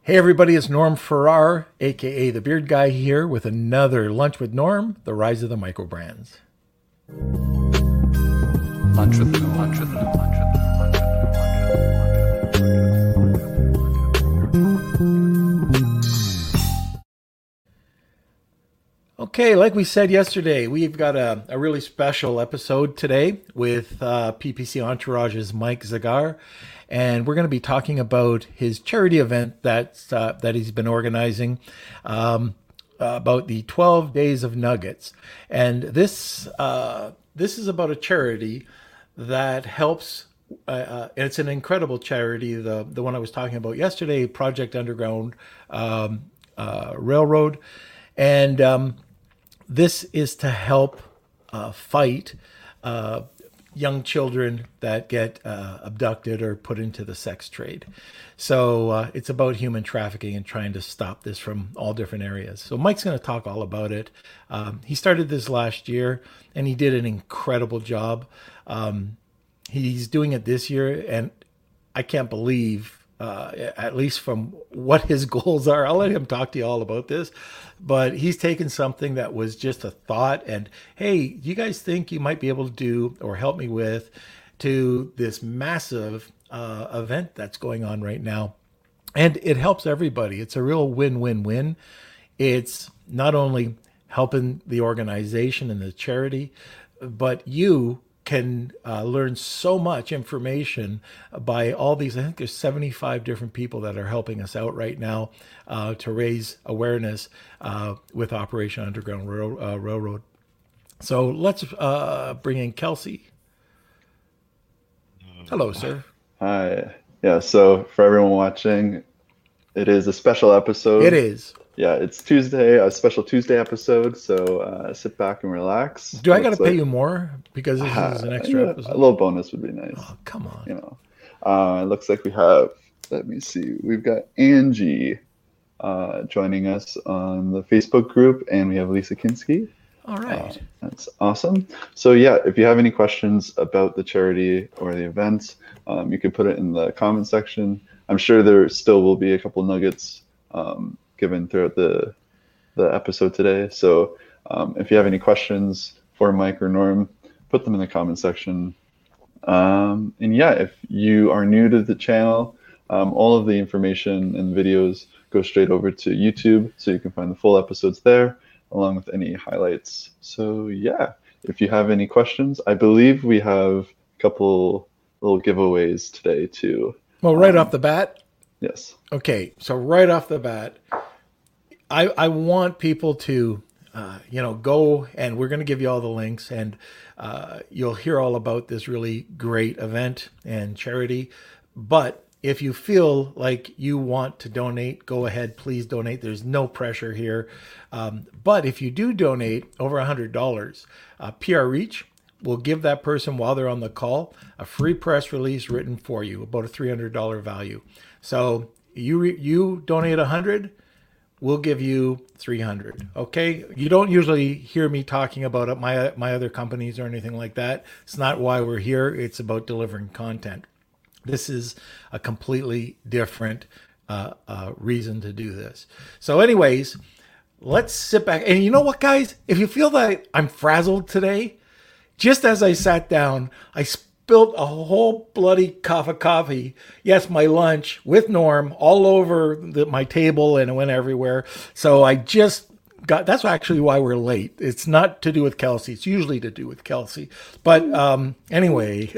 Hey everybody, it's Norm Farrar, aka the Beard Guy, here with another Lunch with Norm, the rise of the microbrands. Lunch with Norm. Lunch with Norm. Lunch with Norm. Okay, like we said yesterday, we've got a really special episode today with PPC Entourage's Mike Zagar. And we're going to be talking about his charity event that he's been organizing, about the 12 Days of Nuggets. And this is about a charity that helps. It's an incredible charity. The one I was talking about yesterday, Project Underground Railroad, and this is to help fight young children that get abducted or put into the sex trade. So it's about human trafficking and trying to stop this from all different areas. So Mike's going to talk all about it. He started this last year and he did an incredible job. He's doing it this year, and I can't believe, at least from what his goals are. I'll let him talk to you all about this. But he's taken something that was just a thought and, hey, you guys think you might be able to do or help me with to this massive event that's going on right now. And it helps everybody. It's a real win-win-win. It's not only helping the organization and the charity, but you can learn so much information by all these. I think there's 75 different people that are helping us out right now to raise awareness with Operation Underground Railroad. So let's bring in Kelsey. Hello, sir. Hi. Yeah, so for everyone watching, it is a special episode. It is. Yeah, it's Tuesday, a special Tuesday episode, so sit back and relax. Do I got to pay you more because this is an extra episode? A little bonus would be nice. Oh, come on. It looks like we have, let me see, we've got Angie joining us on the Facebook group, and we have Lisa Kinski. All right. That's awesome. So yeah, if you have any questions about the charity or the event, you can put it in the comment section. I'm sure there still will be a couple nuggets given throughout the episode today. So if you have any questions for Mike or Norm, put them in the comment section. And yeah, if you are new to the channel, all of the information and videos go straight over to YouTube, so you can find the full episodes there, along with any highlights. So yeah, if you have any questions, I believe we have a couple little giveaways today too. Well, right off the bat. Yes. Okay, so right off the bat, I want people to, go, and we're going to give you all the links, and you'll hear all about this really great event and charity. But if you feel like you want to donate, go ahead, please donate. There's no pressure here. But if you do donate over $100, PR Reach will give that person, while they're on the call, a free press release written for you, about a $300 value. So you donate 100, we'll give you 300. Okay, you don't usually hear me talking about my other companies or anything like that. It's not why we're here. It's about delivering content. This is a completely different reason to do this. So, anyways, let's sit back. And you know what, guys? If you feel that I'm frazzled today, just as I sat down, I spilled a whole bloody cup of coffee. Yes, my lunch with Norm all over my table, and it went everywhere. So I just got, that's actually why we're late. It's not to do with Kelsey. It's usually to do with Kelsey. But anyway,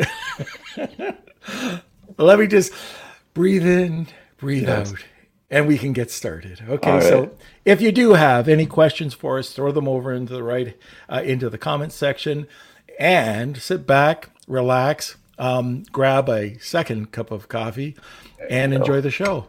let me just breathe in, breathe out, and we can get started. Okay, right. So if you do have any questions for us, throw them over into the into the comment section, and sit back, relax, grab a second cup of coffee, and enjoy the show.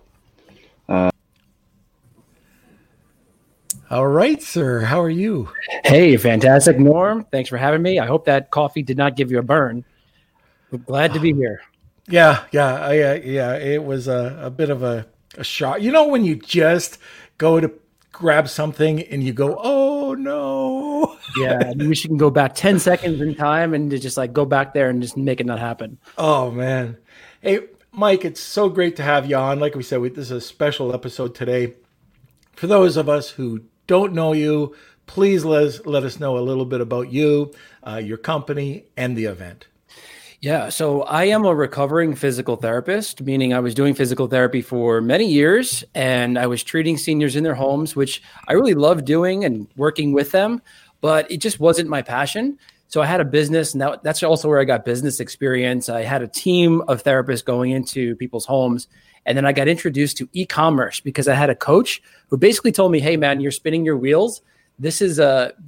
All right, sir. How are you? Hey, fantastic, Norm. Thanks for having me. I hope that coffee did not give you a burn. I'm glad to be here. Yeah. It was a bit of a shock. You know, when you just go to grab something and you go, oh no. Yeah, I wish you can go back 10 seconds in time and to just like go back there and just make it not happen. Oh man. Hey, Mike, it's so great to have you on. Like we said, this is a special episode today. For those of us who don't know you, please let us know a little bit about you, your company, and the event. Yeah, so I am a recovering physical therapist, meaning I was doing physical therapy for many years, and I was treating seniors in their homes, which I really love doing and working with them, but it just wasn't my passion. So I had a business, and that's also where I got business experience. I had a team of therapists going into people's homes, and then I got introduced to e-commerce because I had a coach who basically told me, hey, man, you're spinning your wheels. This is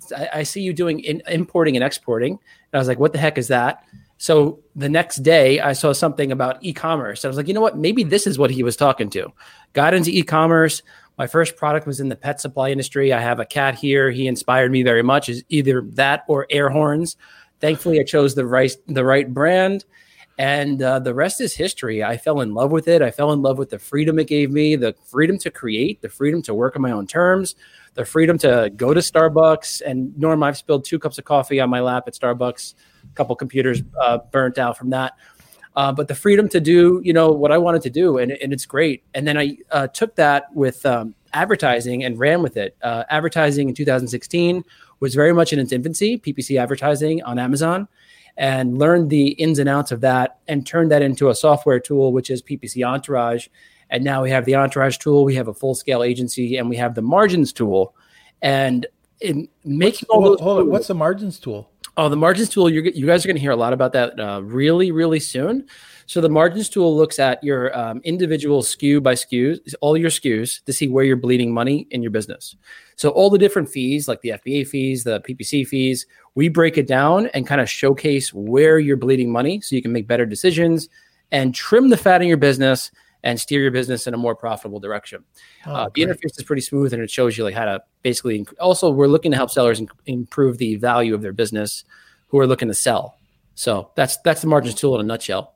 I see you doing importing and exporting. And I was like, what the heck is that? So the next day I saw something about e-commerce. I was like, you know what? Maybe this is what he was talking to. Got into e-commerce. My first product was in the pet supply industry. I have a cat here. He inspired me very much. Is either that or air horns. Thankfully, I chose the right brand. And the rest is history. I fell in love with it. I fell in love with the freedom it gave me, the freedom to create, the freedom to work on my own terms, the freedom to go to Starbucks. And Norm, I've spilled 2 cups of coffee on my lap at Starbucks, a couple computers burnt out from that. But the freedom to do, what I wanted to do. And it's great. And then I took that with advertising and ran with it. Advertising in 2016 was very much in its infancy, PPC advertising on Amazon, and learned the ins and outs of that and turned that into a software tool, which is PPC Entourage. And now we have the Entourage tool, we have a full-scale agency, and we have the Margins tool. And in making what's the Margins tool? Oh, the Margins tool, you guys are going to hear a lot about that really, really soon. So the Margins tool looks at your individual SKU by SKUs, all your SKUs, to see where you're bleeding money in your business. So all the different fees, like the FBA fees, the PPC fees, we break it down and kind of showcase where you're bleeding money so you can make better decisions and trim the fat in your business and steer your business in a more profitable direction. The interface is pretty smooth, and it shows you how to basically. Also, we're looking to help sellers improve the value of their business who are looking to sell. So that's the Margins tool in a nutshell.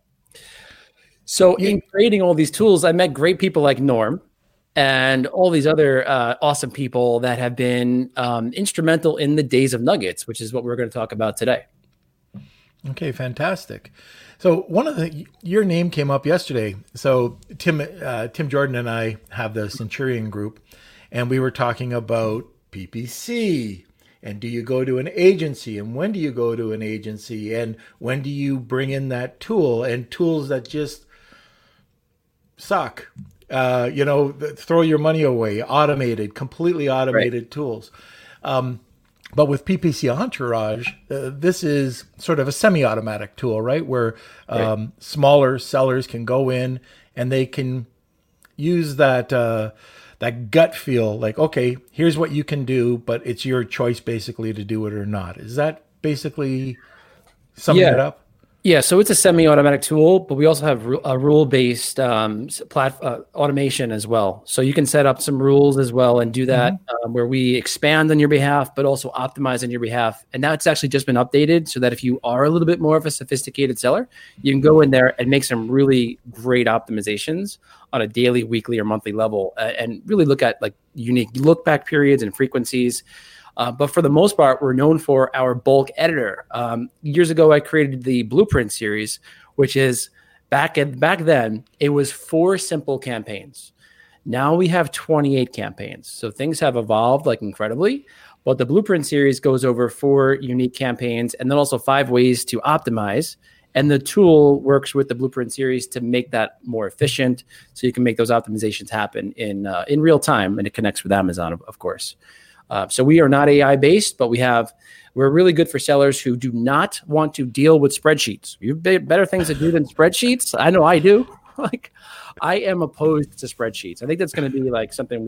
So in creating all these tools, I met great people like Norm and all these other awesome people that have been instrumental in the Days of Nuggets, which is what we're going to talk about today. Okay, fantastic. So your name came up yesterday. So Tim Jordan and I have the Centurion Group, and we were talking about PPC. And do you go to an agency? And when do you go to an agency? And when do you bring in that tool? And tools that just suck, throw your money away, completely automated tools. But with PPC Entourage, this is sort of a semi-automatic tool, right? Where smaller sellers can go in and they can use that gut feel, like, okay, here's what you can do, but it's your choice basically to do it or not. Is that basically summing it up? Yeah, so it's a semi-automatic tool, but we also have a rule-based automation as well. So you can set up some rules as well and do that where we expand on your behalf, but also optimize on your behalf. And now it's actually just been updated so that if you are a little bit more of a sophisticated seller, you can go in there and make some really great optimizations on a daily, weekly, or monthly level and really look at unique look-back periods and frequencies. But for the most part, we're known for our bulk editor. Years ago, I created the Blueprint series, which is back then, it was 4 simple campaigns. Now we have 28 campaigns. So things have evolved incredibly. But the Blueprint series goes over 4 unique campaigns and then also 5 ways to optimize. And the tool works with the Blueprint series to make that more efficient so you can make those optimizations happen in real time. And it connects with Amazon, of course. So we are not AI based, but we're really good for sellers who do not want to deal with spreadsheets. You have better things to do than spreadsheets. I know I do. I am opposed to spreadsheets. I think that's going to be something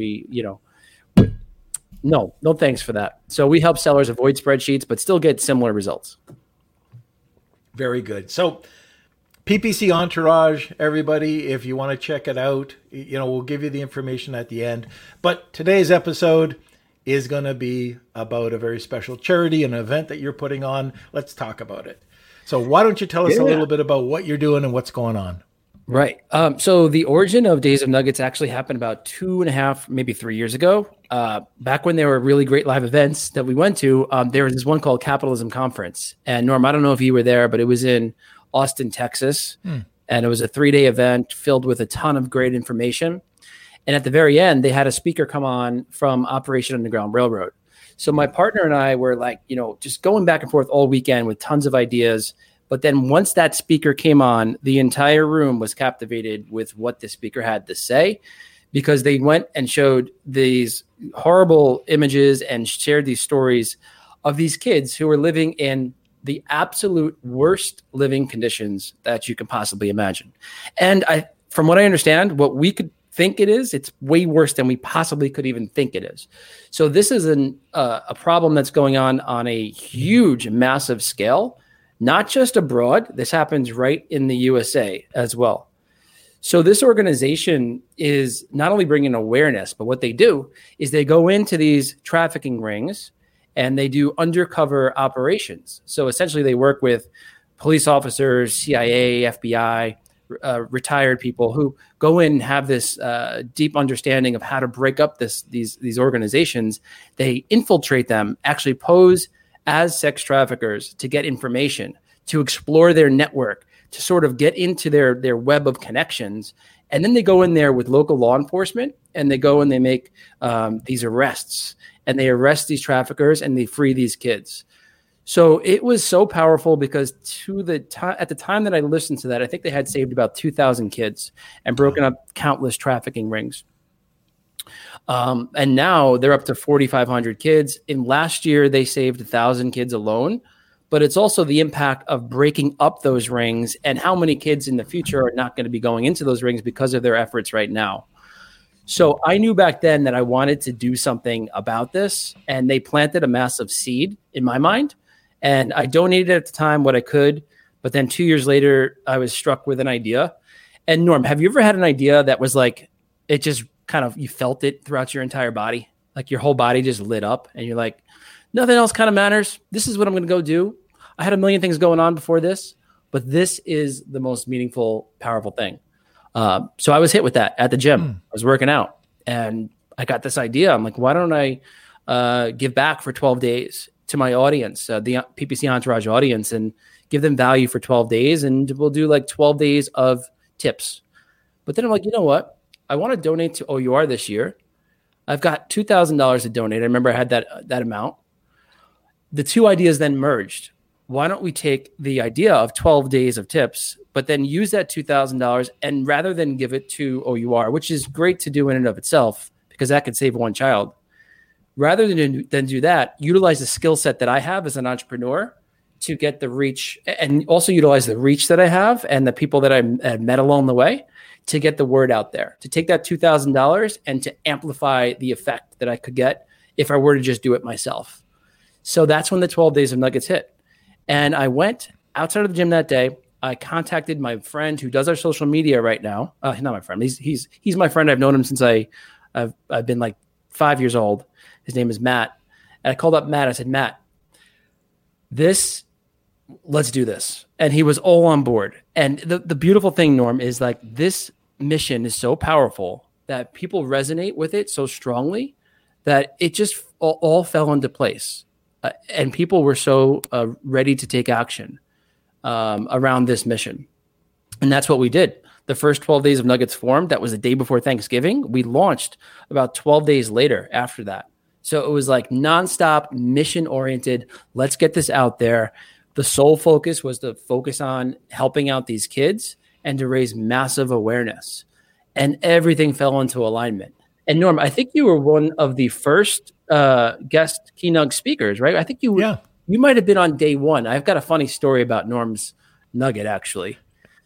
no thanks for that. So we help sellers avoid spreadsheets, but still get similar results. Very good. So PPC Entourage, everybody, if you want to check it out, we'll give you the information at the end. But today's episode is going to be about a very special charity, an event that you're putting on. Let's talk about it. So why don't you tell us a little bit about what you're doing and what's going on? Right. So the origin of Days of Nuggets actually happened about 2.5, maybe 3 years ago. Back when there were really great live events that we went to, there was this one called Capitalism Conference. And Norm, I don't know if you were there, but it was in Austin, Texas. And it was a 3-day event filled with a ton of great information. And at the very end, they had a speaker come on from Operation Underground Railroad. So my partner and I were like, just going back and forth all weekend with tons of ideas. But then once that speaker came on, the entire room was captivated with what the speaker had to say, because they went and showed these horrible images and shared these stories of these kids who were living in the absolute worst living conditions that you can possibly imagine. And from what I understand, what we could think it is, it's way worse than we possibly could even think it is. So this is a problem that's going on a huge, massive scale, not just abroad. This happens right in the USA as well. So this organization is not only bringing awareness, but what they do is they go into these trafficking rings and they do undercover operations. So essentially they work with police officers, CIA, FBI, retired people who go in and have this deep understanding of how to break up these organizations. They infiltrate them, actually pose as sex traffickers to get information, to explore their network, to sort of get into their web of connections. And then they go in there with local law enforcement and they go and they make these arrests, and they arrest these traffickers and they free these kids. So it was so powerful because at the time that I listened to that, I think they had saved about 2,000 kids and broken up countless trafficking rings. And now they're up to 4,500 kids. In last year, they saved 1,000 kids alone. But it's also the impact of breaking up those rings and how many kids in the future are not going to be going into those rings because of their efforts right now. So I knew back then that I wanted to do something about this, and they planted a massive seed in my mind. And I donated at the time what I could, but then 2 years later, I was struck with an idea. And Norm, have you ever had an idea that was like, it just kind of, you felt it throughout your entire body? Like your whole body just lit up and you're like, nothing else kind of matters. This is what I'm going to go do. I had a million things going on before this, but this is the most meaningful, powerful thing. So I was hit with that at the gym. I was working out and I got this idea. I'm like, why don't I give back for 12 days to my audience, the PPC Entourage audience, and give them value for 12 days. And we'll do like 12 days of tips. But then I'm like, you know what? I want to donate to OUR this year. I've got $2,000 to donate. I remember I had that amount. The two ideas then merged. Why don't we take the idea of 12 days of tips, but then use that $2,000, and rather than give it to OUR, which is great to do in and of itself, because that could save one child, rather than do that, utilize the skill set that I have as an entrepreneur to get the reach, and also utilize the reach that I have and the people that I met along the way to get the word out there, to take that $2,000 and to amplify the effect that I could get if I were to just do it myself. So that's when the 12 days of nuggets hit. And I went outside of the gym that day. I contacted my friend who does our social media right now. Not my friend. He's my friend. I've known him since I've been like 5 years old. His name is Matt. And I called up Matt. I said, Matt, let's do this. And he was all on board. And the beautiful thing, Norm, is like this mission is so powerful that people resonate with it so strongly that it just all fell into place. And people were so ready to take action around this mission. And that's what we did. The first 12 days of Nuggets formed. That was the day before Thanksgiving. We launched about 12 days later after that. So it was like nonstop, mission-oriented. Let's get this out there. The sole focus was to focus on helping out these kids and to raise massive awareness. And everything fell into alignment. And Norm, I think you were one of the first guest Keynug speakers, right? I think you might have been on day one. I've got a funny story about Norm's nugget, actually.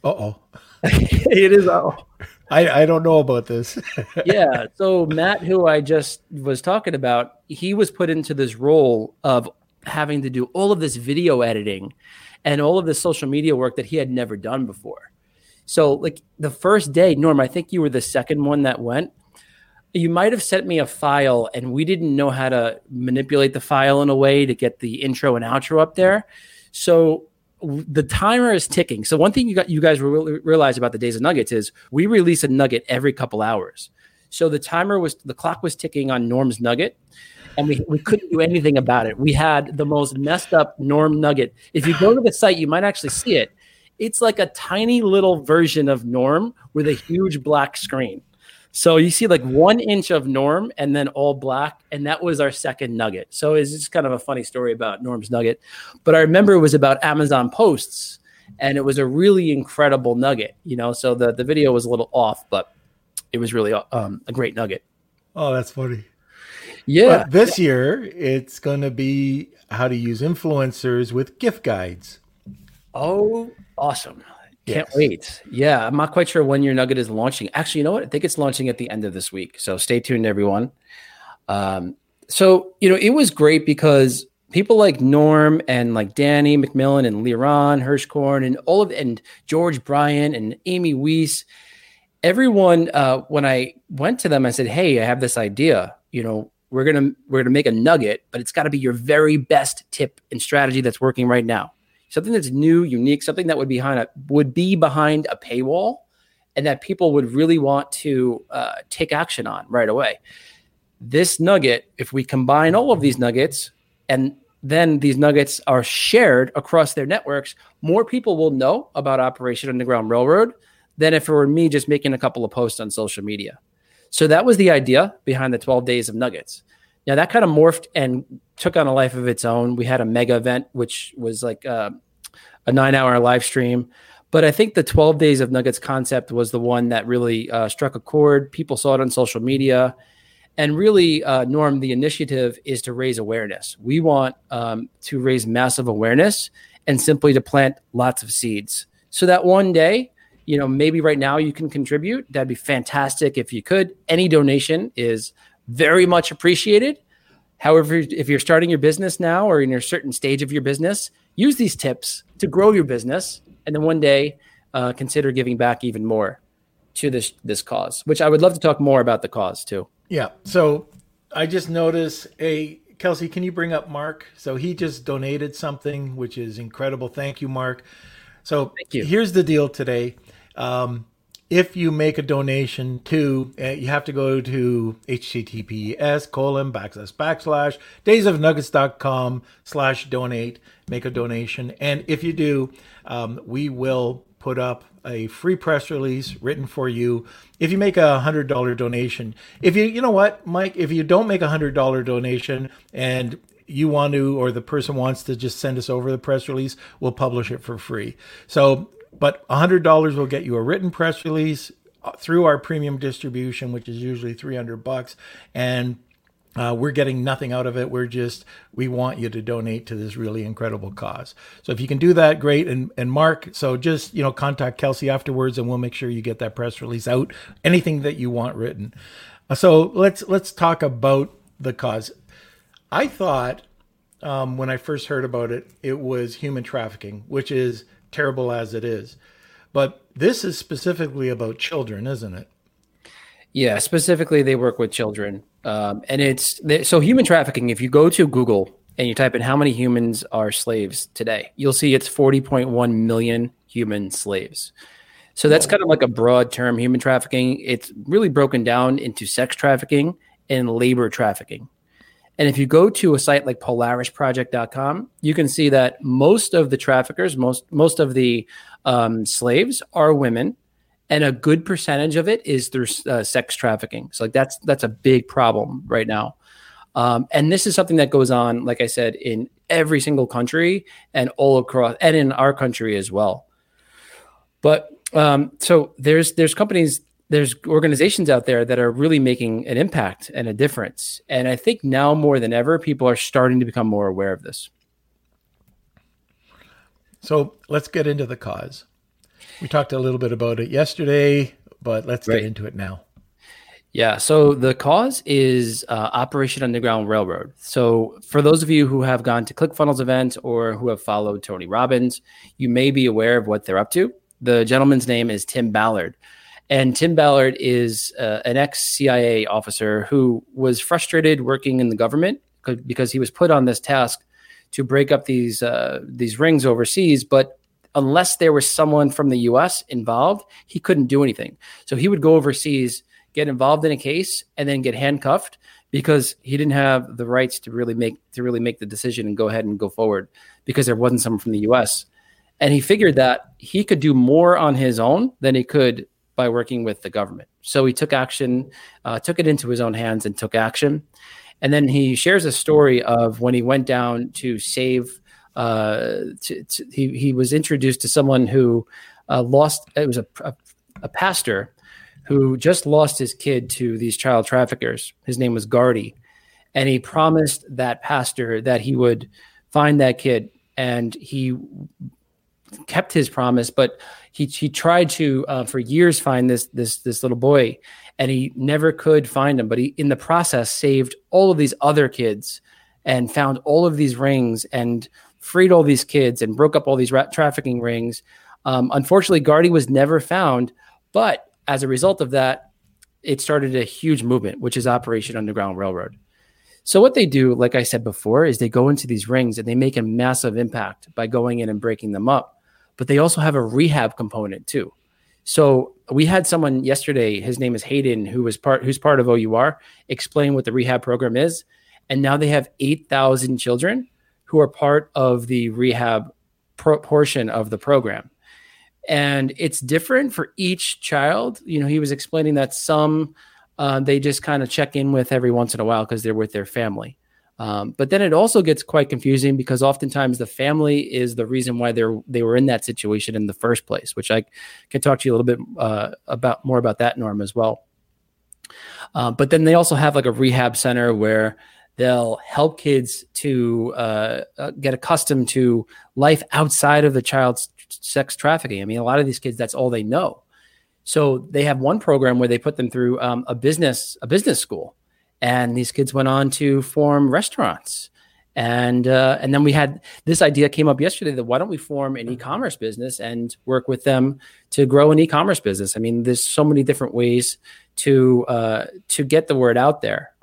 It is. I don't know about this. Yeah. So Matt, who I just was talking about, he was put into this role of having to do all of this video editing and all of this social media work that he had never done before. So like the first day, Norm, I think you were the second one that went. You might have sent me a file and we didn't know how to manipulate the file in a way to get the intro and outro up there. So the timer is ticking. So one thing you guys realize about the Days of Nuggets is we release a nugget every couple hours. So the clock was ticking on Norm's nugget and we couldn't do anything about it. We had the most messed up Norm nugget. If you go to the site, you might actually see it. It's like a tiny little version of Norm with a huge black screen. So you see like 1 inch of Norm and then all black. And that was our second nugget. So it's just kind of a funny story about Norm's nugget. But I remember it was about Amazon posts, and it was a really incredible nugget, so the video was a little off, but it was really a great nugget. Oh, that's funny. Yeah. But this year, it's going to be how to use influencers with gift guides. Oh, awesome. Can't Yes. wait. Yeah, I'm not quite sure when your nugget is launching. Actually, you know what? I think it's launching at the end of this week. So stay tuned, everyone. It was great because people like Norm and like Danny McMillan and Liron Hirschkorn and George Bryan and Amy Weiss, everyone, when I went to them, I said, hey, I have this idea. We're gonna make a nugget, but it's got to be your very best tip and strategy that's working right now. Something that's new, unique, something that would be behind a paywall, and that people would really want to take action on right away. This nugget, if we combine all of these nuggets, and then these nuggets are shared across their networks, more people will know about Operation Underground Railroad than if it were me just making a couple of posts on social media. So that was the idea behind the 12 days of nuggets. Now that kind of morphed and took on a life of its own. We had a mega event, which was like a 9-hour live stream. But I think the 12 days of nuggets concept was the one that really struck a chord. People saw it on social media. And really, Norm, the initiative is to raise awareness. We want to raise massive awareness and simply to plant lots of seeds so that one day, maybe right now you can contribute. That'd be fantastic if you could. Any donation is very much appreciated. However, if you're starting your business now or in a certain stage of your business, use these tips to grow your business. And then one day, consider giving back even more to this cause, which I would love to talk more about the cause too. Yeah. So I just noticed, Kelsey, can you bring up Mark? So he just donated something, which is incredible. Thank you, Mark. So Thank you. Here's the deal today. If you make a donation to, you have to go to https://daysofnuggets.com/donate, make a donation. And if you do, we will put up a free press release written for you if you make a $100 donation. If you know what, Mike, if you don't make a $100 donation and you want to, or the person wants to just send us over the press release, we'll publish it for free. So, but $100 will get you a written press release through our premium distribution, which is usually $300, and we're getting nothing out of it. We want you to donate to this really incredible cause. So if you can do that, great. And Mark, so just, contact Kelsey afterwards and we'll make sure you get that press release out, anything that you want written. So let's talk about the cause. I thought when I first heard about it, it was human trafficking, which is terrible as it is. But this is specifically about children, isn't it? Yeah, specifically they work with children. So human trafficking, if you go to Google and you type in how many humans are slaves today, you'll see it's 40.1 million human slaves. So that's kind of like a broad term, human trafficking. It's really broken down into sex trafficking and labor trafficking. And if you go to a site like PolarisProject.com, you can see that most of the traffickers, most of the slaves are women, and a good percentage of it is through sex trafficking. So like that's a big problem right now. And this is something that goes on, like I said, in every single country and all across, and in our country as well. But so there's companies, there's organizations out there that are really making an impact and a difference. And I think now more than ever, people are starting to become more aware of this. So let's get into the cause. We talked a little bit about it yesterday, but let's get into it now. Yeah. So the cause is Operation Underground Railroad. So for those of you who have gone to ClickFunnels events or who have followed Tony Robbins, you may be aware of what they're up to. The gentleman's name is Tim Ballard. And Tim Ballard is an ex-CIA officer who was frustrated working in the government because he was put on this task to break up these rings overseas. But unless there was someone from the U.S. involved, he couldn't do anything. So he would go overseas, get involved in a case, and then get handcuffed because he didn't have the rights to really make the decision and go ahead and go forward because there wasn't someone from the U.S. And he figured that he could do more on his own than he could by working with the government. So he took action, took it into his own hands and took action. And then he shares a story of when he went down to save, he was introduced to someone who lost, it was a pastor who just lost his kid to these child traffickers. His name was Gardy. And he promised that pastor that he would find that kid. And he kept his promise, but he tried to, for years, find this little boy, and he never could find him. But he, in the process, saved all of these other kids and found all of these rings and freed all these kids and broke up all these trafficking rings. Unfortunately, Gardy was never found, but as a result of that, it started a huge movement, which is Operation Underground Railroad. So what they do, like I said before, is they go into these rings and they make a massive impact by going in and breaking them up. But they also have a rehab component too. So we had someone yesterday, his name is Hayden, who's part of OUR, explain what the rehab program is. And now they have 8,000 children who are part of the rehab portion of the program. And it's different for each child. You know, he was explaining that some they just kind of check in with every once in a while because they're with their family. But then it also gets quite confusing because oftentimes the family is the reason why they were in that situation in the first place, which I can talk to you a little bit about that, Norm, as well. But then they also have like a rehab center where they'll help kids to get accustomed to life outside of the child's sex trafficking. I mean, a lot of these kids, that's all they know. So they have one program where they put them through a business school, and these kids went on to form restaurants. And then we had this idea came up yesterday that why don't we form an e-commerce business and work with them to grow an e-commerce business? I mean, there's so many different ways to get the word out there.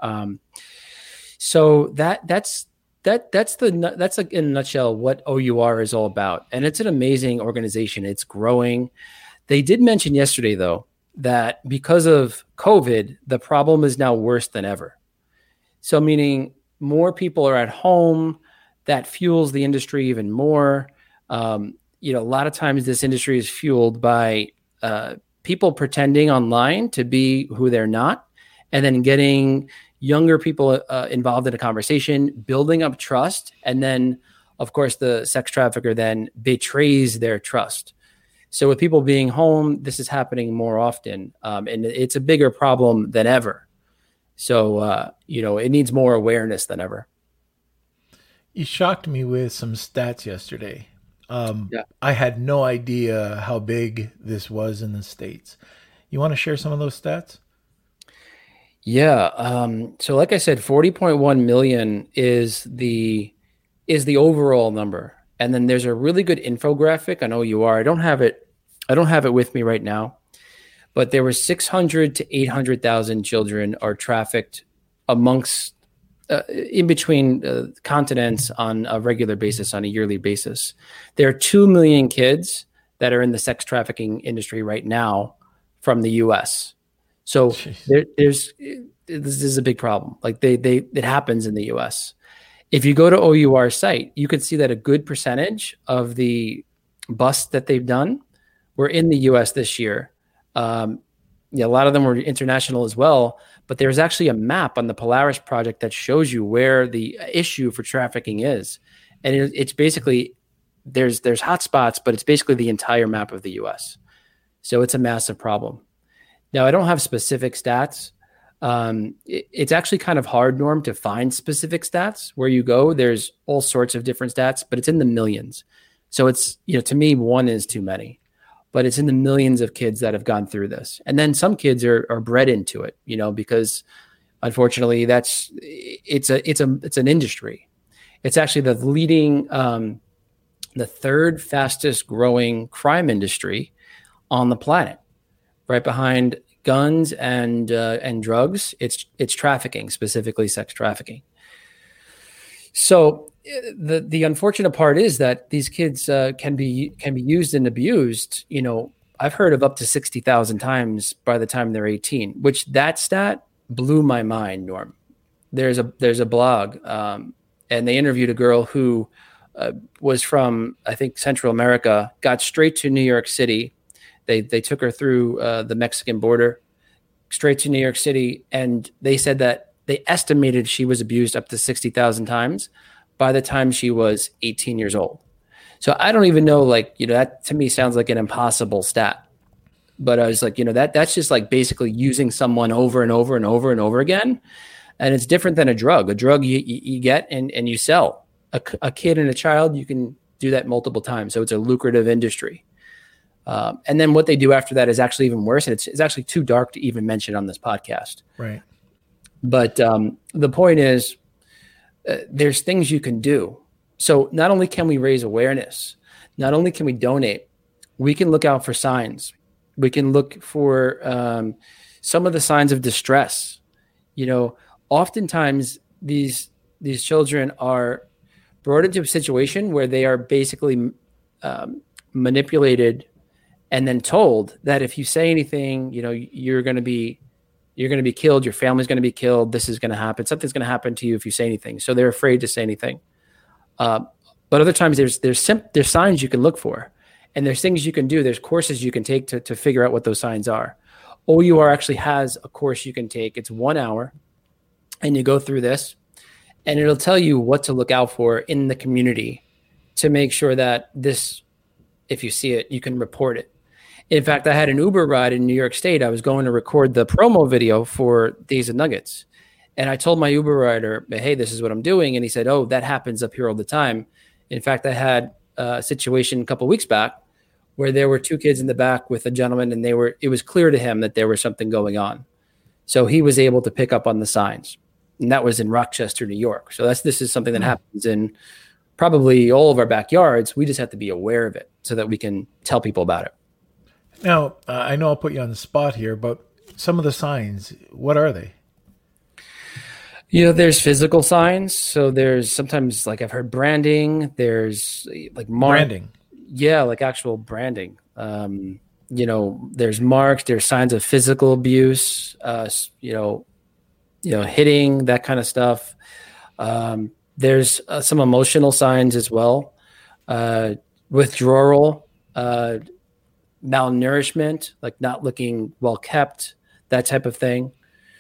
So that's like in a nutshell what OUR is all about. And it's an amazing organization. It's growing. They did mention yesterday, though, that because of COVID, the problem is now worse than ever. So meaning more people are at home, that fuels the industry even more. A lot of times this industry is fueled by people pretending online to be who they're not, and then getting younger people involved in a conversation, building up trust. And then, of course, the sex trafficker then betrays their trust. So with people being home, this is happening more often, and it's a bigger problem than ever. So, it needs more awareness than ever. You shocked me with some stats yesterday. Yeah. I had no idea how big this was in the States. You want to share some of those stats? Yeah. So like I said, 40.1 million is the overall number. And then there's a really good infographic on OUR. I don't have it with me right now, but there were 600 to 800,000 children are trafficked amongst in between continents on a regular basis, on a yearly basis. There are 2 million kids that are in the sex trafficking industry right now from the U.S. So this is a big problem. Like it happens in the U.S. If you go to OUR site, you can see that a good percentage of the busts that they've done were in the U.S. this year. A lot of them were international as well, but there's actually a map on the Polaris project that shows you where the issue for trafficking is. And it's basically, there's hotspots, but it's basically the entire map of the U.S. So it's a massive problem. Now, I don't have specific stats. It's actually kind of hard, Norm, to find specific stats. Where you go, there's all sorts of different stats, but it's in the millions. So it's, to me, one is too many, but it's in the millions of kids that have gone through this. And then some kids are bred into it, because unfortunately it's an industry. It's actually the leading, the third fastest growing crime industry on the planet, right behind guns and drugs. It's trafficking, specifically sex trafficking. So the unfortunate part is that these kids can be used and abused. I've heard of up to 60,000 times by the time they're 18, which that stat blew my mind, Norm. There's a blog, and they interviewed a girl who was from, I think, Central America, got straight to New York City. They took her through the Mexican border, straight to New York City, and they said that they estimated she was abused up to 60,000 times by the time she was 18 years old. So I don't even know, like, that to me sounds like an impossible stat. But I was like, that's just like basically using someone over and over and over and over again. And it's different than a drug. A drug you get and you sell. A kid and a child, you can do that multiple times. So it's a lucrative industry. And then what they do after that is actually even worse. And it's actually too dark to even mention on this podcast. Right. But the point is, there's things you can do. So not only can we raise awareness, not only can we donate, we can look out for signs. We can look for some of the signs of distress. Oftentimes these children are brought into a situation where they are basically manipulated and then told that if you say anything, you're going to be killed. Your family's going to be killed. This is going to happen. Something's going to happen to you if you say anything. So they're afraid to say anything. But other times there's signs you can look for. And there's things you can do. There's courses you can take to figure out what those signs are. OUR actually has a course you can take. It's 1 hour, and you go through this, and it'll tell you what to look out for in the community to make sure that this, if you see it, you can report it. In fact, I had an Uber ride in New York State. I was going to record the promo video for Days of Nuggets. And I told my Uber rider, hey, this is what I'm doing. And he said, oh, that happens up here all the time. In fact, I had a situation a couple of weeks back where there were 2 kids in the back with a gentleman, and it was clear to him that there was something going on. So he was able to pick up on the signs. And that was in Rochester, New York. So this is something that happens in probably all of our backyards. We just have to be aware of it so that we can tell people about it. Now, I know I'll put you on the spot here, but some of the signs, what are they? There's physical signs. So there's sometimes, like, I've heard branding. There's like Branding. Yeah, like actual branding. There's marks, there's signs of physical abuse, hitting, that kind of stuff. There's some emotional signs as well. Withdrawal, malnourishment, like not looking well kept, that type of thing.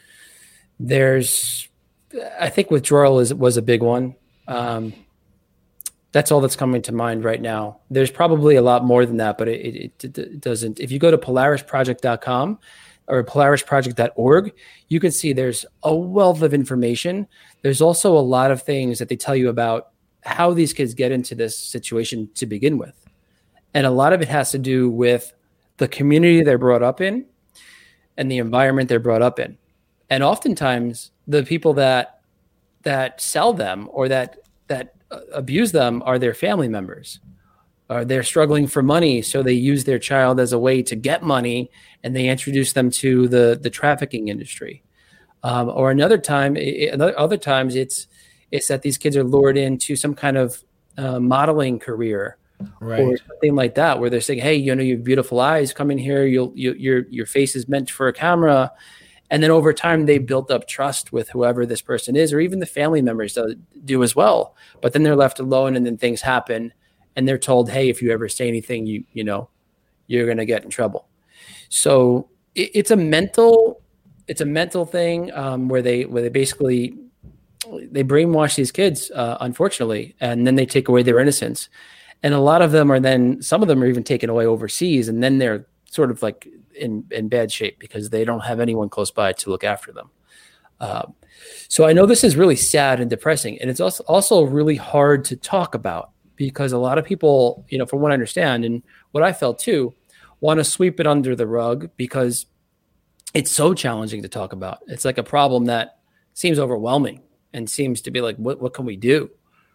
I think withdrawal was a big one. That's all that's coming to mind right now. There's probably a lot more than that, but it doesn't. If you go to polarisproject.com or polarisproject.org, you can see there's a wealth of information. There's also a lot of things that they tell you about how these kids get into this situation to begin with. And a lot of it has to do with the community they're brought up in and the environment they're brought up in. And oftentimes the people that sell them or that abuse them are their family members. Or they're struggling for money, so they use their child as a way to get money, and they introduce them to the trafficking industry. Or other times it's that these kids are lured into some kind of modeling career, right, or something like that, where they're saying, "Hey, you have beautiful eyes. Come in here. Your face is meant for a camera." And then over time, they built up trust with whoever this person is, or even the family members do as well. But then they're left alone, and then things happen, and they're told, "Hey, if you ever say anything, you're going to get in trouble." So it's a mental thing where they basically they brainwash these kids, unfortunately, and then they take away their innocence. And a lot of them some of them are even taken away overseas, and then they're sort of like in bad shape because they don't have anyone close by to look after them. So I know this is really sad and depressing, and it's also really hard to talk about because a lot of people, from what I understand and what I felt too, want to sweep it under the rug because it's so challenging to talk about. It's like a problem that seems overwhelming and seems to be like, what can we do?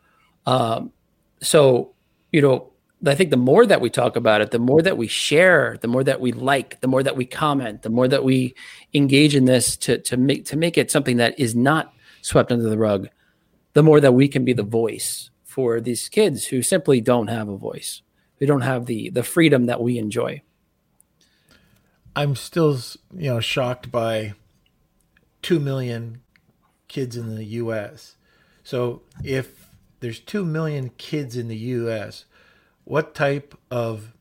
I think the more that we talk about it, the more that we share, the more that we like, the more that we comment, the more that we engage in this to make it something that is not swept under the rug, the more that we can be the voice for these kids who simply don't have a voice, who don't have the freedom that we enjoy. I'm still, shocked by 2 million kids in the U.S. So if there's 2 million kids in the U.S. What type of...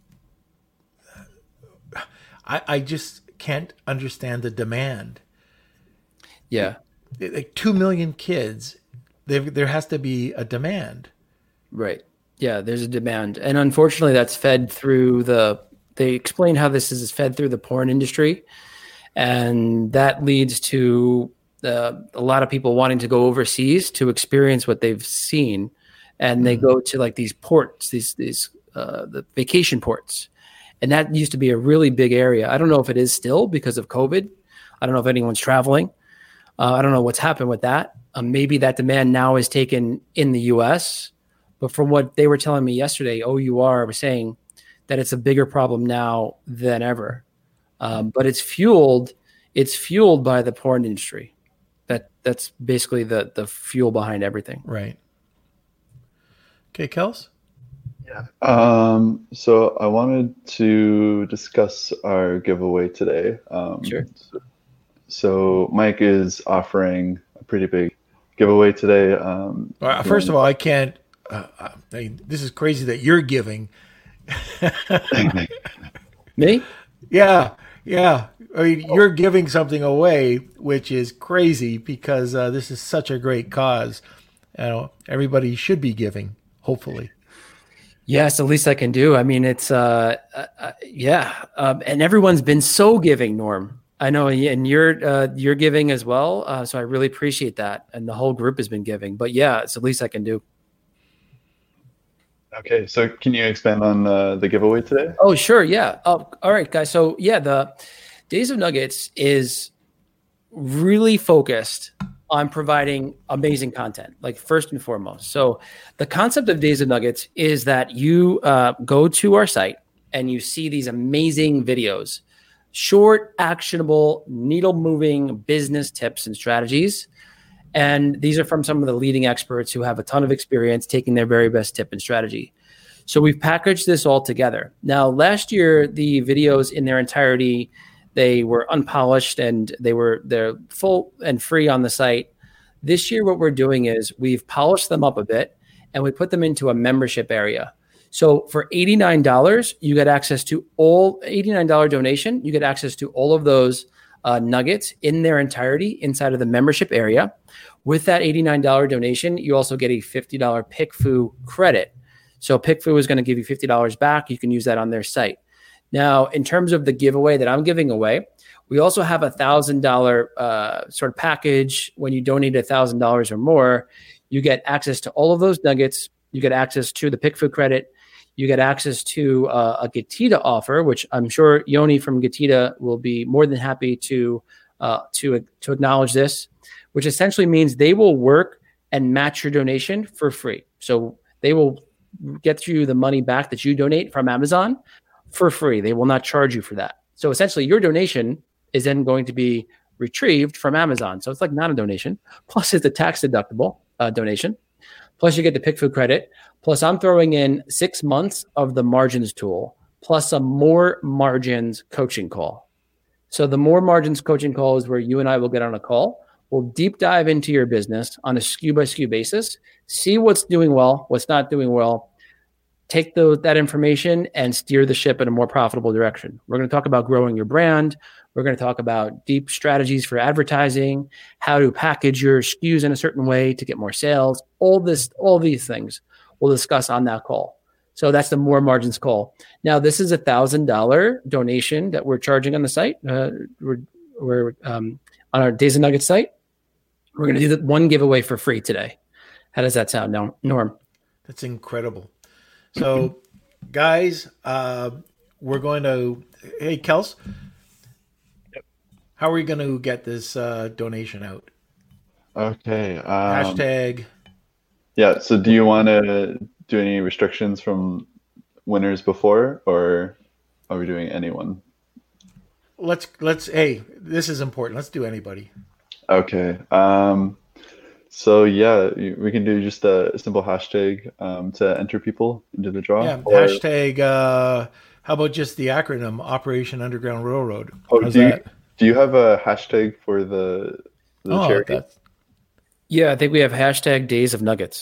I just can't understand the demand. Yeah. Like 2 million kids, there has to be a demand. Right. Yeah, there's a demand. And unfortunately, that's fed through they explain how this is fed through the porn industry. And that leads to a lot of people wanting to go overseas to experience what they've seen. And they go to like these ports, the vacation ports. And that used to be a really big area. I don't know if it is still because of COVID. I don't know if anyone's traveling. I don't know what's happened with that. Maybe that demand now is taken in the U.S., but from what they were telling me yesterday, OUR was saying that it's a bigger problem now than ever. But it's fueled by the porn industry. That's basically the fuel behind everything. Right. Okay, Kels? Yeah. So I wanted to discuss our giveaway today. Sure. So Mike is offering a pretty big giveaway today. First of all, I can't. This is crazy that you're giving. Me? Yeah. I mean, you're giving something away, which is crazy because this is such a great cause. Everybody should be giving, hopefully. Yes, the least I can do. I mean, it's and everyone's been so giving, Norm. I know, and you're giving as well. So I really appreciate that, and the whole group has been giving. But yeah, it's the least I can do. Okay, so can you expand on the giveaway today? Oh, sure, yeah. Oh, all right, guys. So yeah, the Days of Nuggets is really focused on providing amazing content, like first and foremost. So the concept of Days of Nuggets is that you go to our site and you see these amazing videos, short, actionable, needle-moving business tips and strategies. And these are from some of the leading experts who have a ton of experience taking their very best tip and strategy. So we've packaged this all together. Now, last year, the videos in their entirety, they were unpolished and they're full and free on the site. This year, what we're doing is we've polished them up a bit and we put them into a membership area. So for $89, you get access to all $89 donation. You get access to all of those nuggets in their entirety inside of the membership area. With that $89 donation, you also get a $50 PickFu credit. So PickFu is going to give you $50 back. You can use that on their site. Now, in terms of the giveaway that I'm giving away, we also have a $1,000 sort of package. When you donate $1,000 or more, you get access to all of those nuggets. You get access to the PickFu credit. You get access to a Getita offer, which I'm sure Yoni from Getita will be more than happy to acknowledge this, which essentially means they will work and match your donation for free. So they will get you the money back that you donate from Amazon for free. They will not charge you for that. So essentially your donation is then going to be retrieved from Amazon. So it's like not a donation. Plus it's a tax deductible donation. Plus you get the PickFu credit. Plus I'm throwing in 6 months of the margins tool, plus a more margins coaching call. So the more margins coaching call is where you and I will get on a call. We'll deep dive into your business on a SKU by SKU basis, see what's doing well, what's not doing well, take that information and steer the ship in a more profitable direction. We're going to talk about growing your brand. We're going to talk about deep strategies for advertising, how to package your SKUs in a certain way to get more sales. All these things we'll discuss on that call. So that's the more margins call. Now, this is $1,000 donation that we're charging on the site. We're on our Days of Nuggets site. We're going to do one giveaway for free today. How does that sound now, Norm? That's incredible. So, guys, we're going to... Hey, Kels, how are we going to get this donation out? Okay. Hashtag... Yeah, so do you want to do any restrictions from winners before, or are we doing anyone? Hey, this is important. Let's do anybody. Okay. So yeah, we can do just a simple hashtag to enter people into the draw. Yeah, hashtag, how about just the acronym Operation Underground Railroad? Do you have a hashtag for the charity? Yeah, I think we have hashtag Days of Nuggets.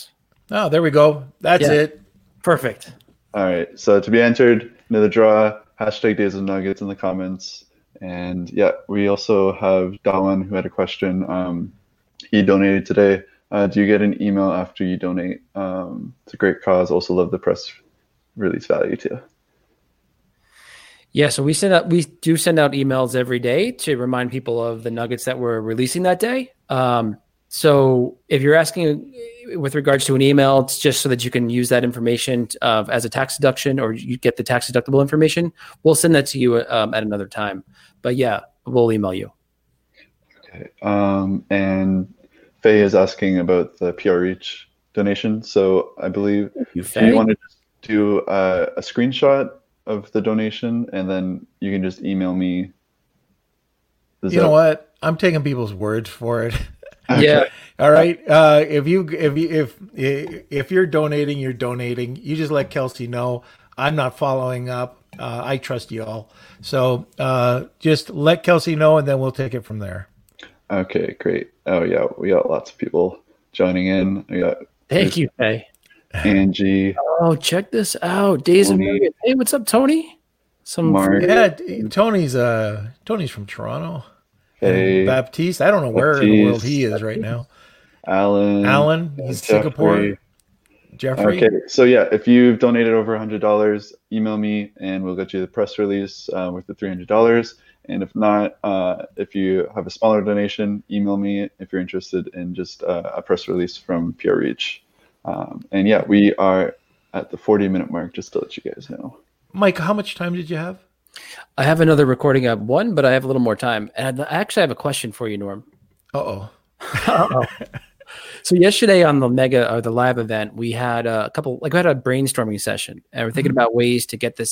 Oh, there we go. That's Yeah. it. Perfect. All right. So to be entered into the draw, hashtag Days of Nuggets in the comments. And yeah, we also have Dawan who had a question. He donated today. Do you get an email after you donate? It's a great cause. Also love the press release value too. Yeah, so we do send out emails every day to remind people of the nuggets that we're releasing that day. So if you're asking with regards to an email, it's just so that you can use that information as a tax deduction, or you get the tax deductible information. We'll send that to you at another time. But yeah, we'll email you. Okay. And Faye is asking about the PR Reach donation. So I believe You, you Faye. want to just do a screenshot of the donation, and then you can just email me. You know what? I'm taking people's words for it. Yeah. All right. If you're donating, you're donating. You just let Kelsey know. I'm not following up. I trust you all. So just let Kelsey know, and then we'll take it from there. Okay, great. Oh yeah, we got lots of people joining in. We got Thank you, Faye. Angie, Oh, check this out. Days of Tony. Nuggets. Hey, what's up, Tony? Mark, Yeah, Tony's from Toronto. Faye, Baptiste. I don't know where in the world he is right now. Alan, he's Jeffrey. Singapore. Jeffrey. Okay, so yeah, if you've donated over $100, email me and we'll get you the press release with the $300. And if not, if you have a smaller donation, email me if you're interested in just a press release from PR Reach. And yeah, we are at the 40-minute mark, just to let you guys know. Mike, how much time did you have? I have another recording of one, but I have a little more time. And I actually have a question for you, Norm. Uh-oh. So yesterday on the live event, we had a brainstorming session, and we're thinking about ways to get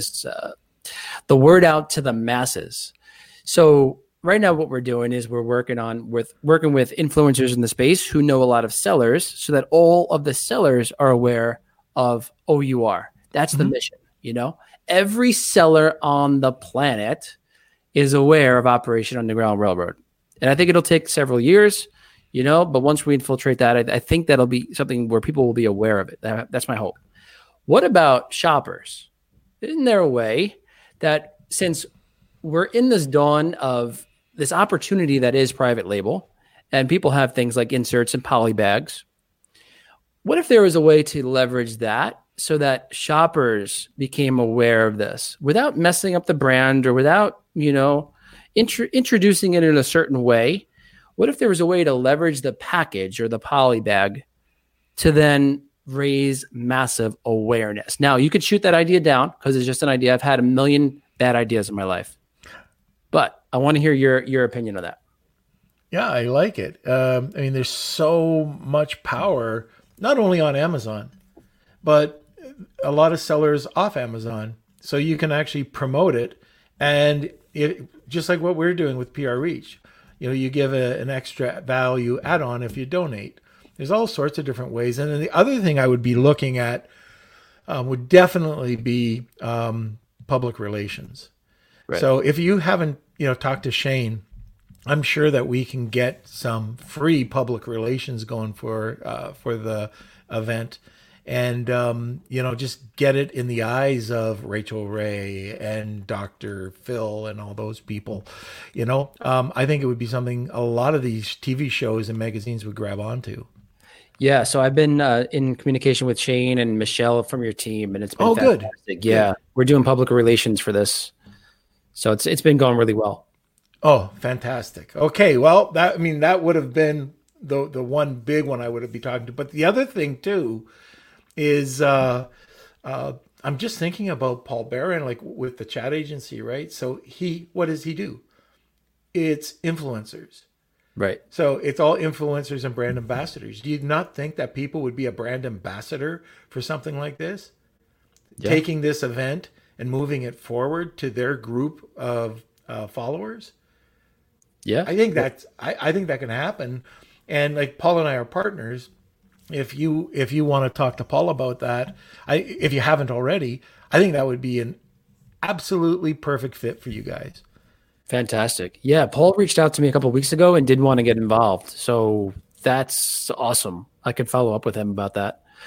the word out to the masses. So right now, what we're doing is we're working with influencers in the space who know a lot of sellers, so that all of the sellers are aware of OUR. That's the mission. Every seller on the planet is aware of Operation Underground Railroad, and I think it'll take several years. But once we infiltrate that, I think that'll be something where people will be aware of it. That's my hope. What about shoppers? Isn't there a way that, since we're in this dawn of this opportunity that is private label, and people have things like inserts and poly bags, what if there was a way to leverage that so that shoppers became aware of this without messing up the brand or without, introducing it in a certain way? What if there was a way to leverage the package or the poly bag to then raise massive awareness? Now, you could shoot that idea down because it's just an idea. I've had a million bad ideas in my life, but I want to hear your opinion on that. Yeah, I like it. There's so much power, not only on Amazon, but a lot of sellers off Amazon. So you can actually promote it. And just like what we're doing with PR Reach, you give an extra value add-on if you donate. There's all sorts of different ways. And then the other thing I would be looking at would definitely be public relations. Right. So if you haven't, talked to Shane, I'm sure that we can get some free public relations going for the event. And, just get it in the eyes of Rachel Ray and Dr. Phil and all those people. I think it would be something a lot of these TV shows and magazines would grab onto. Yeah, so I've been in communication with Shane and Michelle from your team, and it's been fantastic. Good. Yeah, we're doing public relations for this, so it's been going really well. Oh, fantastic. Okay, well, that would have been the one big one I would be talking to. But the other thing too is I'm just thinking about Paul Barron, like with the chat agency, right? So what does he do? It's influencers. Right. So it's all influencers and brand ambassadors. Do you not think that people would be a brand ambassador for something like this? Yeah. Taking this event and moving it forward to their group of followers? Yeah. I think that can happen. And like Paul and I are partners. If you want to talk to Paul about that, if you haven't already, I think that would be an absolutely perfect fit for you guys. Fantastic. Yeah, Paul reached out to me a couple of weeks ago and did want to get involved. So that's awesome. I could follow up with him about that.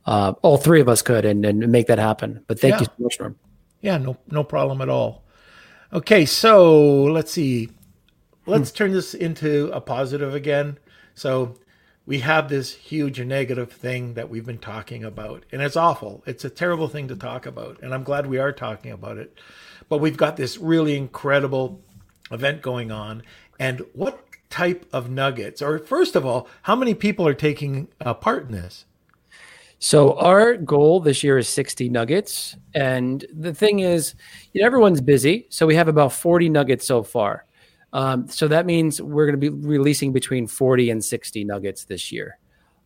all three of us could and make that happen. But thank you so much, Norm. Yeah, no problem at all. Okay, so let's see. Let's turn this into a positive again. So we have this huge negative thing that we've been talking about, and it's awful. It's a terrible thing to talk about, and I'm glad we are talking about it. But we've got this really incredible event going on, and what type of nuggets, or first of all, how many people are taking part in this? So our goal this year is 60 nuggets. And the thing is, everyone's busy. So we have about 40 nuggets so far. So that means we're going to be releasing between 40 and 60 nuggets this year.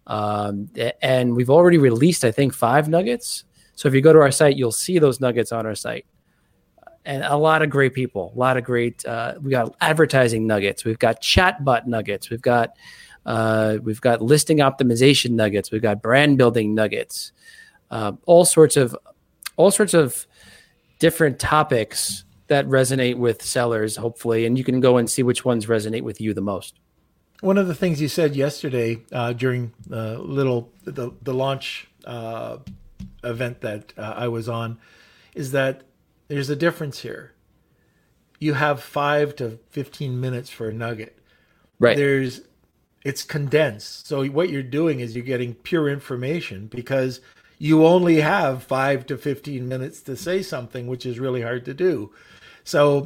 And we've already released, I think, 5 nuggets. So if you go to our site, you'll see those nuggets on our site. And a lot of great people, a lot of great, we got advertising nuggets. We've got chatbot nuggets. We've got listing optimization nuggets. We've got brand building nuggets, all sorts of different topics that resonate with sellers, hopefully. And you can go and see which ones resonate with you the most. One of the things you said yesterday during the launch event that I was on is that there's a difference here. You have 5 to 15 minutes for a nugget. Right. It's condensed. So what you're doing is you're getting pure information because you only have 5 to 15 minutes to say something, which is really hard to do. So,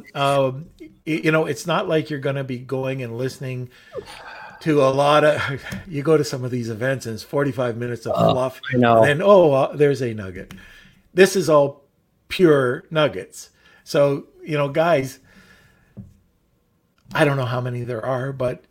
it's not like you're going to be going and listening to a lot of, you go to some of these events and it's 45 minutes of fluff. I know. And then, there's a nugget. This is all pure nuggets. So, guys, I don't know how many there are, but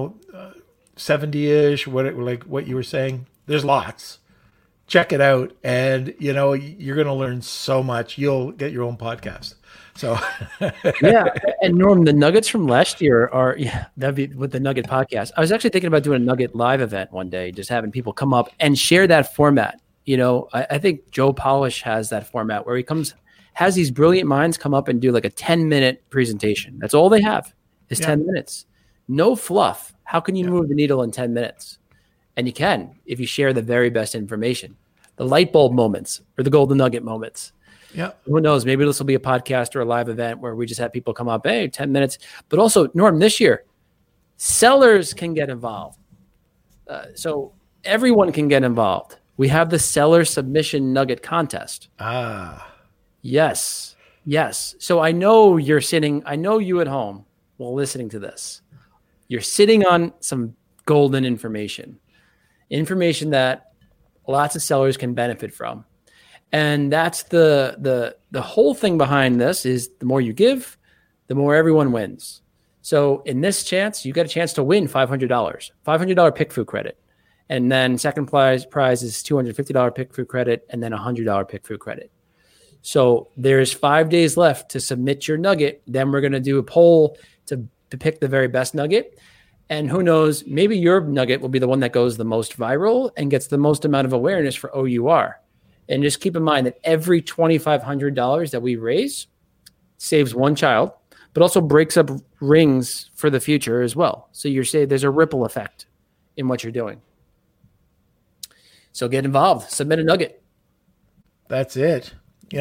70-ish, what you were saying, there's lots. Check it out, and you're going to learn so much. You'll get your own podcast. So yeah, and Norm, the nuggets from last year that'd be with the Nugget podcast. I was actually thinking about doing a Nugget live event one day, just having people come up and share that format. I think Joe Polish has that format where he has these brilliant minds come up and do like a 10-minute presentation. That's all they have is 10 minutes. No fluff. How can you move the needle in 10 minutes? And you can if you share the very best information, the light bulb moments or the golden nugget moments. Yeah. Who knows? Maybe this will be a podcast or a live event where we just have people come up, 10 minutes. But also, Norm, this year, sellers can get involved. So everyone can get involved. We have the seller submission nugget contest. Yes. So I know you at home while listening to this. You're sitting on some golden information that lots of sellers can benefit from. And that's the whole thing behind this is the more you give, the more everyone wins. So in this chance, you get a chance to win $500, $500 pick food credit. And then second prize is $250 pick food credit and then $100 pick food credit. So there's 5 days left to submit your nugget. Then we're going to do a poll to pick the very best nugget. And who knows, maybe your nugget will be the one that goes the most viral and gets the most amount of awareness for OUR. And just keep in mind that every $2,500 that we raise saves one child, but also breaks up rings for the future as well. So you're saying there's a ripple effect in what you're doing. So get involved, submit a nugget. That's it.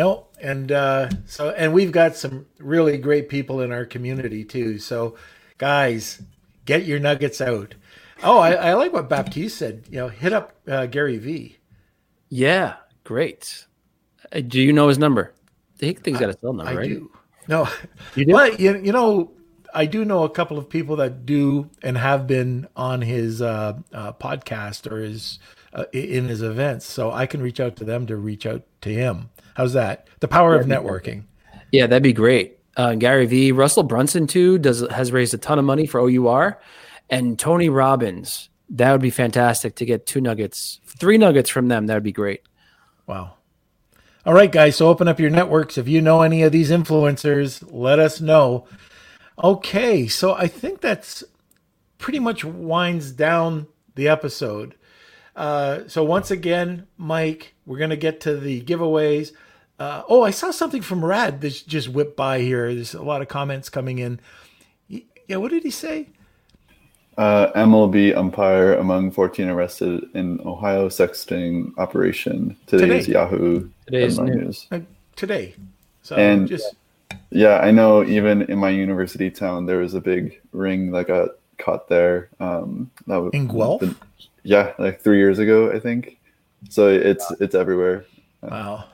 And we've got some really great people in our community too. So guys, get your nuggets out. Oh, I like what Baptiste said, hit up Gary V. Yeah. Great. Do you know his number? I think he's got a cell number, right? I do. No. You do? But, I do know a couple of people that do and have been on his podcast or in his events. So I can reach out to them to reach out to him. How's that? The power of networking. Yeah, that'd be great. Gary V. Russell Brunson, too, has raised a ton of money for OUR. And Tony Robbins. That would be fantastic to get 3 nuggets from them. That would be great. Wow. All right, guys. So open up your networks. If you know any of these influencers, let us know. Okay. So I think that's pretty much winds down the episode. So once again, Mike, we're going to get to the giveaways. I saw something from Rad that just whipped by here. There's a lot of comments coming in. Yeah. What did he say? MLB umpire among 14 arrested in Ohio sexting operation. Today's Today. Yahoo Today's headline news. news. Today. So And- just Yeah, I know even in my university town, there was a big ring that got caught there. That was in Guelph. yeah, like 3 years ago, I think. So it's everywhere. Wow.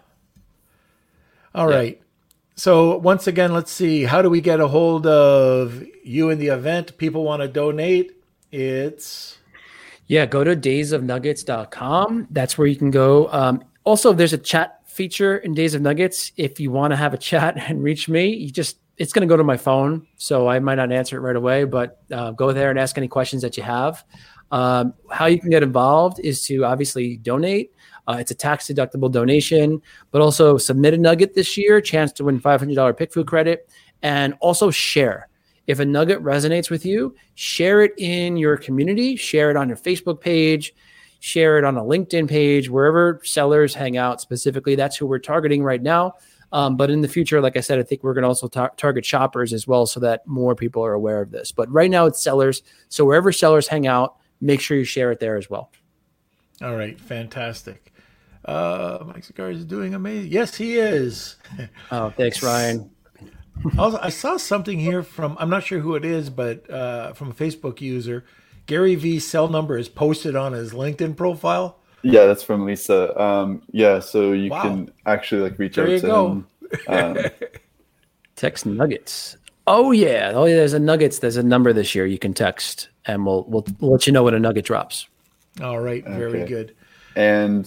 All right. So once again, let's see. How do we get a hold of you in the event? People want to donate. It's Yeah, go to daysofnuggets.com. That's where you can go. Also, there's a chat feature in Days of Nuggets. If you want to have a chat and reach me, it's going to go to my phone, so I might not answer it right away, but go there and ask any questions that you have. How you can get involved is to obviously donate. It's a tax-deductible donation, but also submit a nugget this year, chance to win $500 Pick Food credit, and also share. If a nugget resonates with you, share it in your community, share it on your Facebook page, share it on a LinkedIn page, wherever sellers hang out specifically. That's who we're targeting right now. But in the future, like I said, I think we're going to also target shoppers as well so that more people are aware of this. But right now it's sellers. So wherever sellers hang out, make sure you share it there as well. all right. Fantastic. Mike Cigar is doing amazing. Yes, he is. Oh, thanks, Ryan. Also, I saw something here from, I'm not sure who it is, but from a Facebook user. Gary V's cell number is posted on his LinkedIn profile. Yeah, that's from Lisa. Yeah, so you Wow. can actually like reach There out you to go. him. Text Nuggets. Oh yeah. There's a Nuggets. There's a number this year you can text, and we'll let you know when a nugget drops. All right. Very Okay. good. And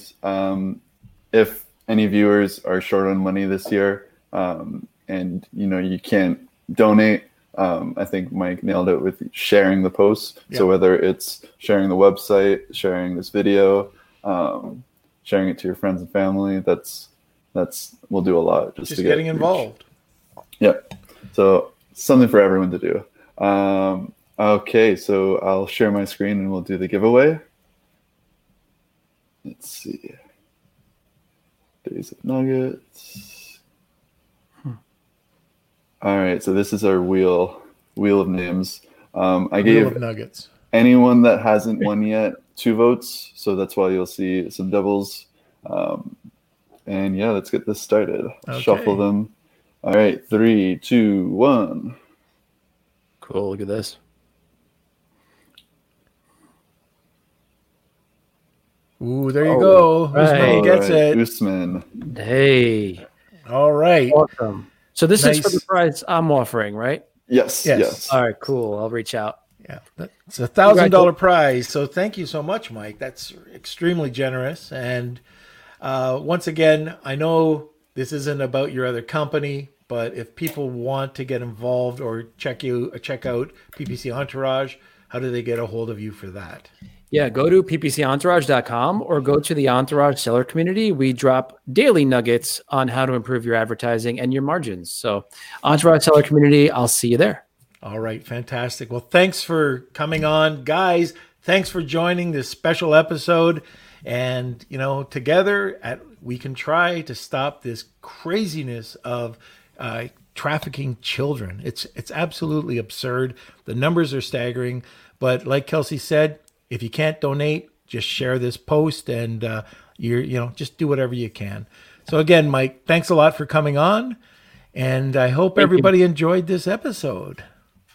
if any viewers are short on money this year, and you can't donate, I think Mike nailed it with sharing the post. So Yeah. whether it's sharing the website, sharing this video, sharing it to your friends and family, that's will do a lot. Just to get getting reach. involved. Yeah. So something for everyone to do. Okay, so I'll share my screen and we'll do the giveaway. Let's see. Days of Nuggets. All right, so this is our wheel of names. I Wheel gave of Nuggets. anyone that hasn't won yet 2 votes, so that's why you'll see some doubles. And yeah, let's get this started. Okay. Shuffle them. All right, 3, 2, 1. Cool. Look at this. Ooh, there you go. right. Usman All gets right, it. Usman. Hey. All right. Awesome. So this is for Nice. the prize I'm offering, right? Yes, Yes. yes. All right, cool. I'll reach out. Yeah, it's a $1,000 prize. So thank you so much, Mike. That's extremely generous. And once again, I know this isn't about your other company, but if people want to get involved or check out PPC Entourage, how do they get a hold of you for that? Yeah, go to ppcentourage.com or go to the Entourage seller community. We drop daily nuggets on how to improve your advertising and your margins. So, Entourage seller community, I'll see you there. All right, fantastic. Well, thanks for coming on, guys. Thanks for joining this special episode. And, together we can try to stop this craziness of trafficking children. It's absolutely absurd. The numbers are staggering. But like Kelsey said, if you can't donate, just share this post and just do whatever you can. So again, Mike, thanks a lot for coming on. And I hope everybody enjoyed this episode.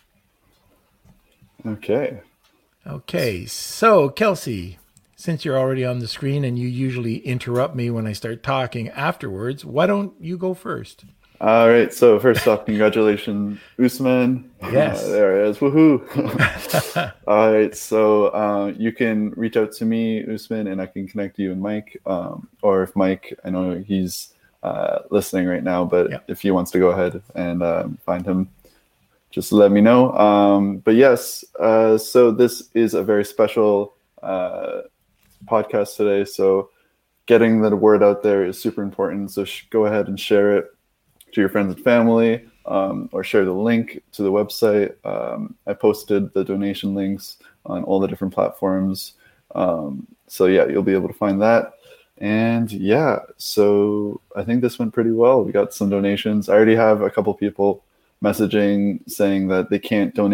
Okay. Okay, so Kelsey, since you're already on the screen and you usually interrupt me when I start talking afterwards, why don't you go first? All right. So first off, congratulations, Usman. Yes. There it is. Woohoo. All right. So you can reach out to me, Usman, and I can connect you and Mike. Or if Mike, I know he's listening right now, but Yeah. if he wants to go ahead and find him, just let me know. But yes, so this is a very special podcast today. So getting the word out there is super important. So go ahead and share it to your friends and family, or share the link to the website. I posted the donation links on all the different platforms. So yeah, you'll be able to find that. And yeah, so I think this went pretty well. We got some donations. I already have a couple people messaging saying that they can't donate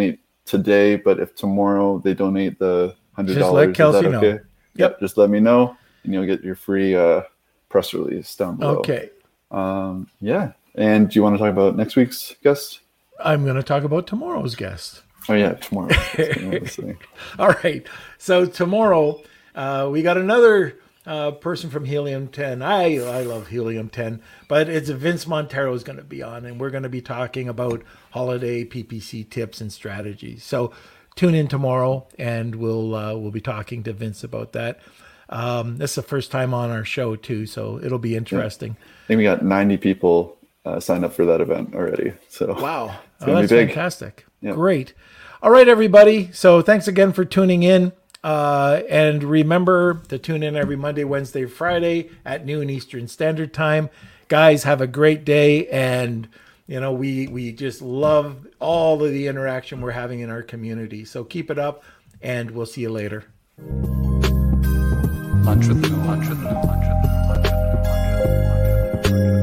today, but if tomorrow they donate the $100, Just let Kelsey is that okay? know. Yep. Just let me know, and you'll get your free press release down below. Okay. Yeah. And do you want to talk about next week's guest? I'm going to talk about tomorrow's guest. Oh yeah, tomorrow. All right. So tomorrow, we got another person from Helium 10. I love Helium 10, but it's Vince Montero is going to be on, and we're going to be talking about holiday PPC tips and strategies. So tune in tomorrow, and we'll be talking to Vince about that. This is the first time on our show too, so it'll be interesting. I think we got 90 people signed up for that event already. So wow, that's fantastic. Yep. Great. All right, everybody. So thanks again for tuning in. And remember to tune in every Monday, Wednesday, Friday at noon Eastern Standard Time. Guys, have a great day. And, we just love all of the interaction we're having in our community. So keep it up, and we'll see you later. Lunch with the Moon.